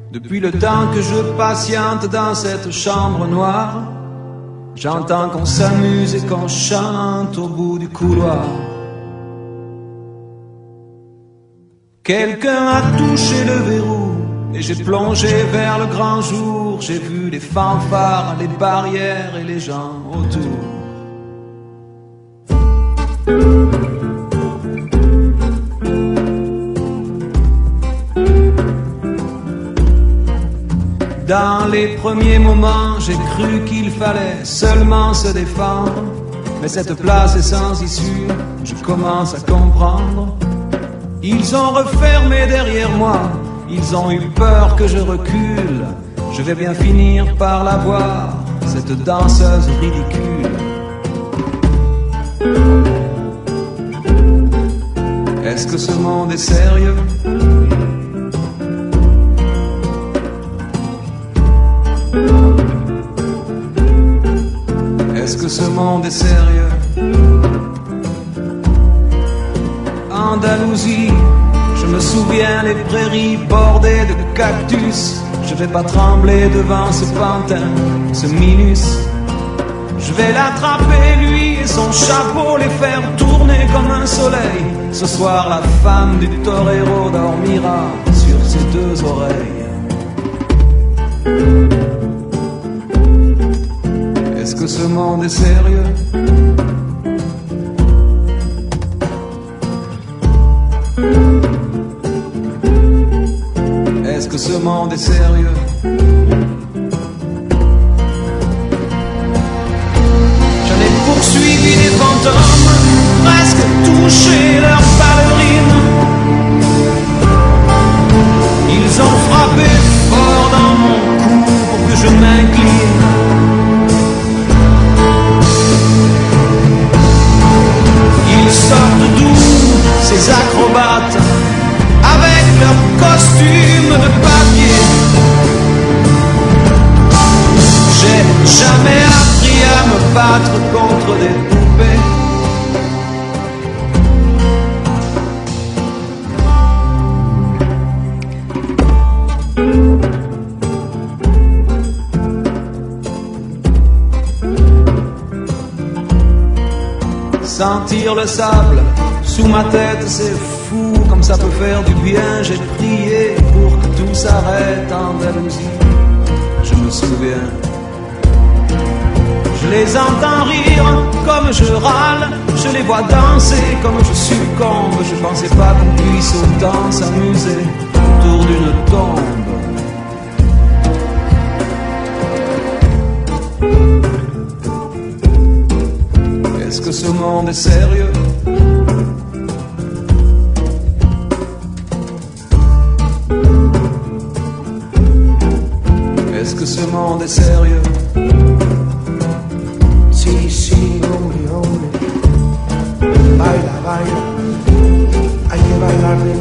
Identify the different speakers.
Speaker 1: Depuis le temps que je patiente dans cette chambre noire, j'entends qu'on s'amuse et qu'on chante au bout du couloir. Quelqu'un a touché le verrou et j'ai plongé vers le grand jour. J'ai vu les fanfares, les barrières et les gens autour. Dans les premiers moments, j'ai cru qu'il fallait seulement se défendre. Mais cette place est sans issue, je commence à comprendre. Ils ont refermé derrière moi, ils ont eu peur que je recule. Je vais bien finir par la voir, cette danseuse ridicule. Est-ce que ce monde est sérieux? Est-ce que ce monde est sérieux? Andalousie, je me souviens les prairies bordées de cactus. Je vais pas trembler devant ce pantin, ce minus. Je vais l'attraper lui et son chapeau, les faire tourner comme un soleil. Ce soir la femme du torero dormira sur ses deux oreilles. Est-ce que ce monde est sérieux? Est-ce que ce monde est sérieux? J'en ai poursuivi des fantômes, presque touché leurs ballerines. Ils ont frappé fort dans mon cou pour que je m'incline. Ils sortent d'où ces acrobates avec leurs costumes de papier? J'ai jamais appris à me battre contre des poupées. Sentir le sable sous ma tête, c'est fou comme ça peut faire du bien. J'ai prié pour que tout s'arrête en Andalousie, je me souviens. Je les entends rire comme je râle, je les vois danser comme je succombe. Je pensais pas qu'on puisse autant s'amuser autour d'une tombe. Est-ce que ce monde est sérieux? Est-ce que ce monde est sérieux?
Speaker 2: Sí, sí, hombre, hombre. Baila, baila. Hay que bailar de